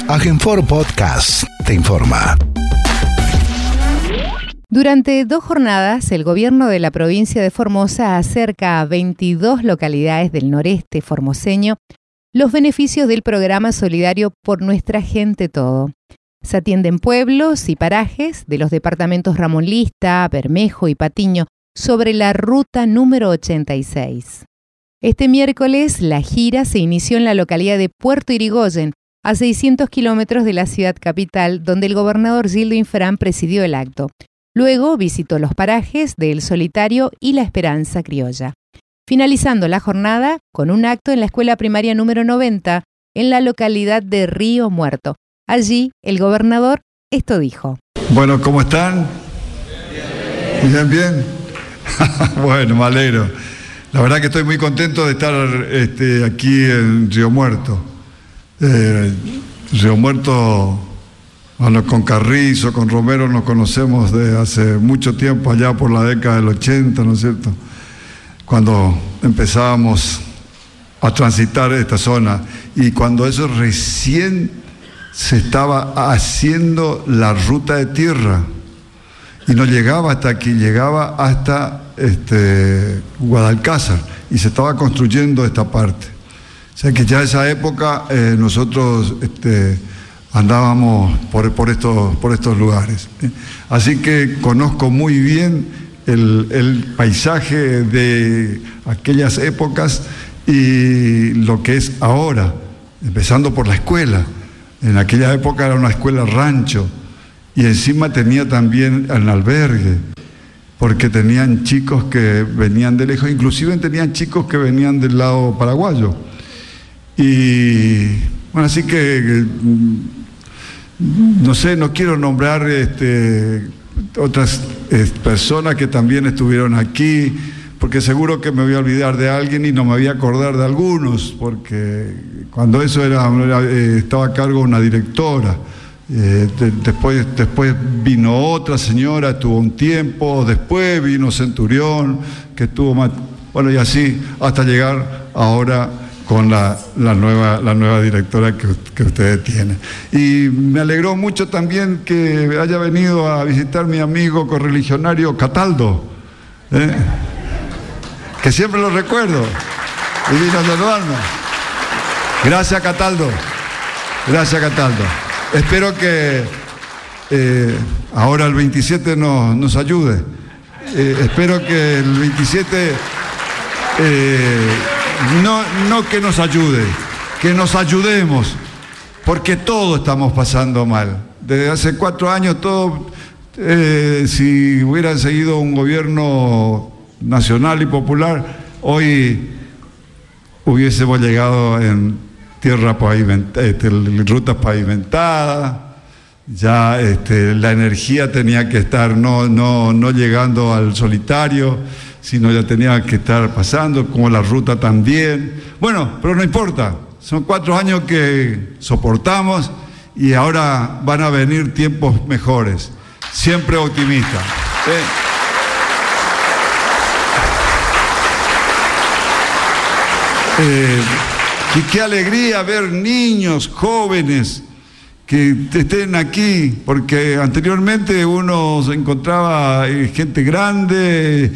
Agenfor Podcast te informa. Durante 2 jornadas, el gobierno de la provincia de Formosa acerca a 22 localidades del noreste formoseño los beneficios del programa solidario Por Nuestra Gente Todo. Se atienden pueblos y parajes de los departamentos Ramón Lista, Bermejo y Patiño sobre la ruta número 86. Este miércoles, la gira se inició en la localidad de Puerto Irigoyen, a 600 kilómetros de la ciudad capital, donde el gobernador Gildo Infran presidió el acto. Luego visitó los parajes de El Solitario y La Esperanza Criolla, finalizando la jornada con un acto en la escuela primaria número 90 en la localidad de Río Muerto. Allí, el gobernador esto dijo. Bueno, ¿cómo están? Bien, bien. Bueno, me alegro. La verdad que estoy muy contento de estar aquí en Río Muerto. Río Muerto... Bueno, con Carrizo, con Romero nos conocemos de hace mucho tiempo, allá por la década del 80, ¿no es cierto? Cuando empezábamos a transitar esta zona y cuando eso recién se estaba haciendo la ruta de tierra y no llegaba hasta aquí, llegaba hasta Guadalcázar y se estaba construyendo esta parte. O sea que ya esa época nosotros... andábamos por estos lugares. Así que conozco muy bien el paisaje de aquellas épocas y lo que es ahora, empezando por la escuela. En aquella época era una escuela rancho y encima tenía también un albergue, porque tenían chicos que venían de lejos, inclusive tenían chicos que venían del lado paraguayo. Y bueno, así que... no sé, no quiero nombrar otras personas que también estuvieron aquí, porque seguro que me voy a olvidar de alguien y no me voy a acordar de algunos, porque cuando eso estaba a cargo una directora. Después vino otra señora, estuvo un tiempo, después vino Centurión, que estuvo más, bueno, y así hasta llegar ahora con la nueva directora que ustedes tienen. Y me alegró mucho también que haya venido a visitar mi amigo correligionario Cataldo, que siempre lo recuerdo, y vino a saludarme. Gracias, Cataldo. Gracias, Cataldo. Espero que ahora el 27 nos ayude. Espero que el 27... No que nos ayude, que nos ayudemos, porque todos estamos pasando mal. Desde hace 4 años, si hubieran seguido un gobierno nacional y popular, hoy hubiésemos llegado en tierra pavimentada, rutas pavimentadas, ya la energía tenía que estar no llegando al Solitario, sino ya tenía que estar pasando, como la ruta también. Bueno, pero no importa, son 4 años que soportamos y ahora van a venir tiempos mejores. Siempre optimista. Y qué alegría ver niños, jóvenes, que estén aquí, porque anteriormente uno se encontraba gente grande,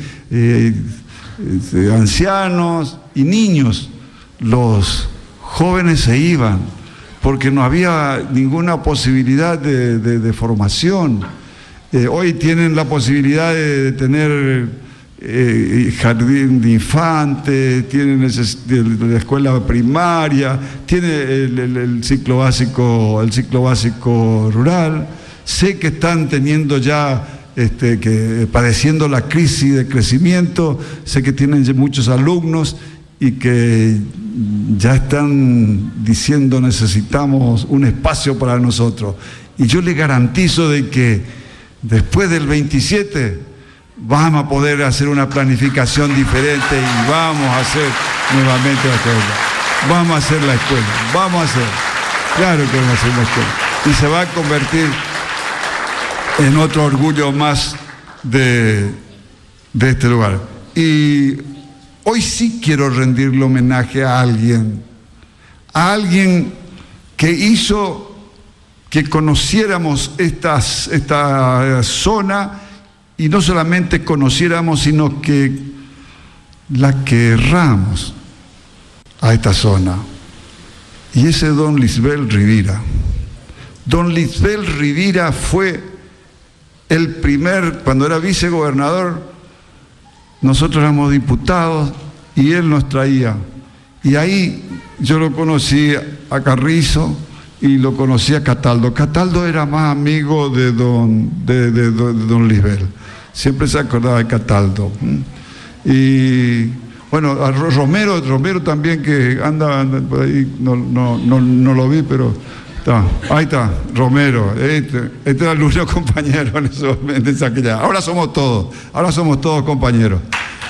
ancianos y niños. Los jóvenes se iban porque no había ninguna posibilidad de formación. Hoy tienen la posibilidad de tener jardín de infantes, tienen la escuela primaria, tiene el ciclo básico rural. Sé que están teniendo ya padeciendo la crisis de crecimiento, sé que tienen muchos alumnos y que ya están diciendo necesitamos un espacio para nosotros. Y yo les garantizo de que después del 27 vamos a poder hacer una planificación diferente y vamos a hacer nuevamente la escuela. Vamos a hacer la escuela, claro que vamos a hacer la escuela. Y se va a convertir en otro orgullo más de este lugar. Y hoy sí quiero rendirle homenaje a alguien que hizo que conociéramos esta zona, y no solamente conociéramos, sino que la querramos a esta zona. Y ese don Lisbel Rivera. Don Lisbel Rivera fue el primer, cuando era vicegobernador, nosotros éramos diputados y él nos traía. Y ahí yo lo conocí a Carrizo y lo conocí a Cataldo. Cataldo era más amigo de don Lisbel. Siempre se acordaba de Cataldo. Y bueno, a Romero también, que anda por ahí, no lo vi, pero ahí está, Romero. Este era el único compañero en aquella. Ahora somos todos compañeros.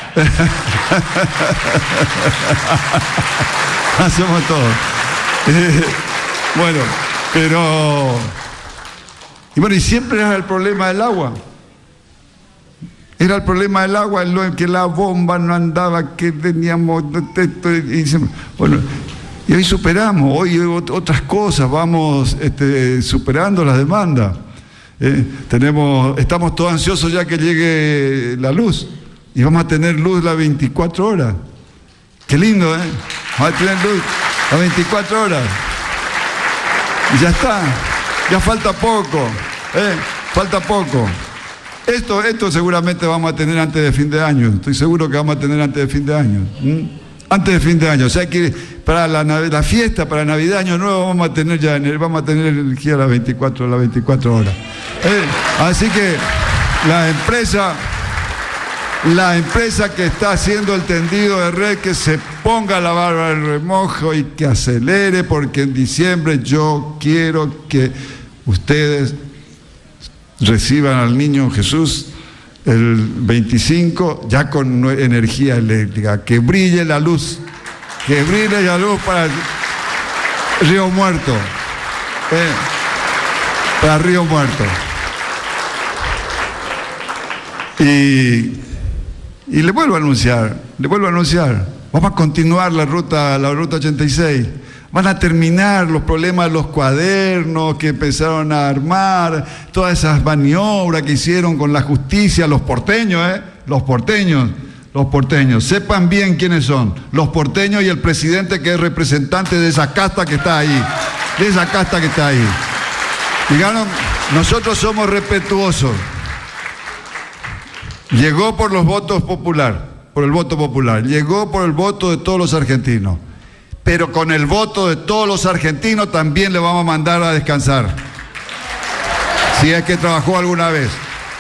Somos todos. Bueno, pero... Y siempre era el problema del agua. Era el problema del agua, que la bomba no andaba, que teníamos... Y hoy superamos, hoy otras cosas, vamos superando las demandas. Estamos todos ansiosos ya que llegue la luz. Y vamos a tener luz las 24 horas. Qué lindo, ¿eh? Vamos a tener luz las 24 horas. Y ya está. Ya falta poco. Falta poco. Esto seguramente vamos a tener antes de fin de año. Estoy seguro que vamos a tener antes de fin de año. Antes de fin de año. O sea que para la fiesta, para Navidad, Año Nuevo, vamos a tener energía a las 24 horas. Así que la empresa que está haciendo el tendido de red, que se ponga la barba en remojo y que acelere, porque en diciembre yo quiero que ustedes reciban al niño Jesús el 25 ya con energía eléctrica, que brille la luz para Río Muerto, para Río Muerto. Y le vuelvo a anunciar, vamos a continuar la ruta 86. Van a terminar los problemas de los cuadernos que empezaron a armar, todas esas maniobras que hicieron con la justicia, los porteños, los porteños. Sepan bien quiénes son, los porteños y el presidente, que es representante de esa casta que está ahí, Dijeron, nosotros somos respetuosos. Llegó por los votos por el voto popular, llegó por el voto de todos los argentinos. Pero con el voto de todos los argentinos también le vamos a mandar a descansar, si es que trabajó alguna vez.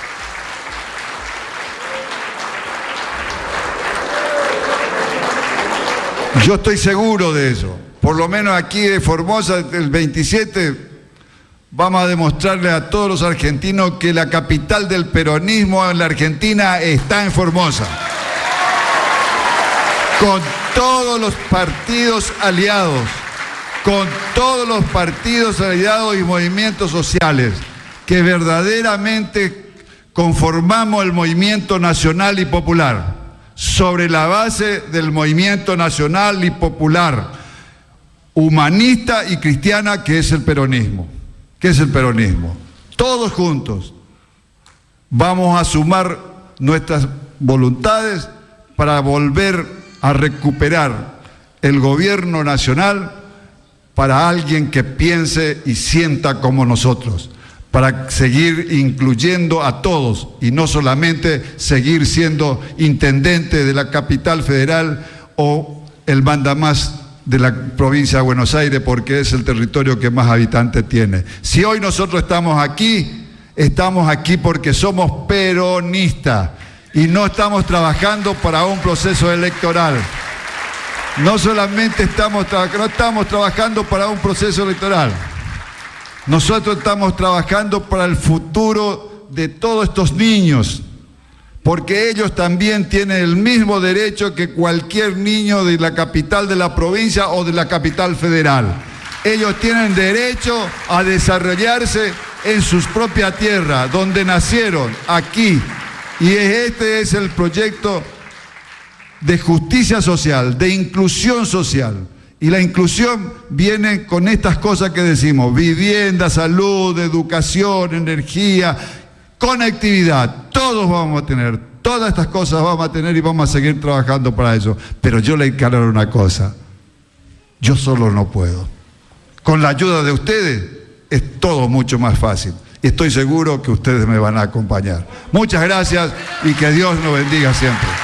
Yo estoy seguro de eso. Por lo menos aquí de Formosa, el 27, vamos a demostrarle a todos los argentinos que la capital del peronismo en la Argentina está en Formosa. Con todos los partidos aliados, y movimientos sociales, que verdaderamente conformamos el movimiento nacional y popular, sobre la base del movimiento nacional y popular, humanista y cristiana, que es el peronismo. Todos juntos vamos a sumar nuestras voluntades para volver a recuperar el gobierno nacional para alguien que piense y sienta como nosotros, para seguir incluyendo a todos y no solamente seguir siendo intendente de la capital federal o el mandamás de la provincia de Buenos Aires, porque es el territorio que más habitantes tiene. Si hoy nosotros estamos aquí porque somos peronistas y no estamos trabajando para un proceso electoral. No solamente estamos trabajando para un proceso electoral. Nosotros estamos trabajando para el futuro de todos estos niños, porque ellos también tienen el mismo derecho que cualquier niño de la capital de la provincia o de la capital federal. Ellos tienen derecho a desarrollarse en sus propias tierras, donde nacieron, aquí. Y este es el proyecto de justicia social, de inclusión social Y la inclusión viene con estas cosas que decimos: vivienda, salud, educación, energía, conectividad. Todos vamos a tener, todas estas cosas vamos a tener y vamos a seguir trabajando para eso. Pero yo le encargo una cosa: yo solo no puedo. Con la ayuda de ustedes es todo mucho más fácil. Y estoy seguro que ustedes me van a acompañar. Muchas gracias y que Dios nos bendiga siempre.